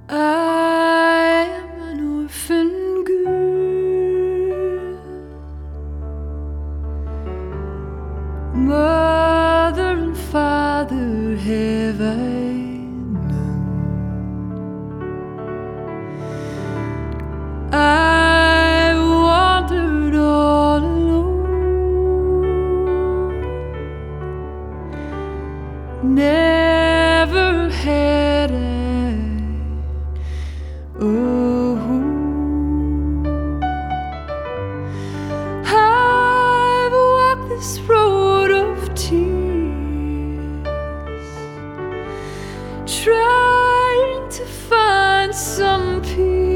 I am an orphan girl. Mother and father have I none. I wandered all alone. Never had I. Oh, I've walked this road of tears, trying to find some peace.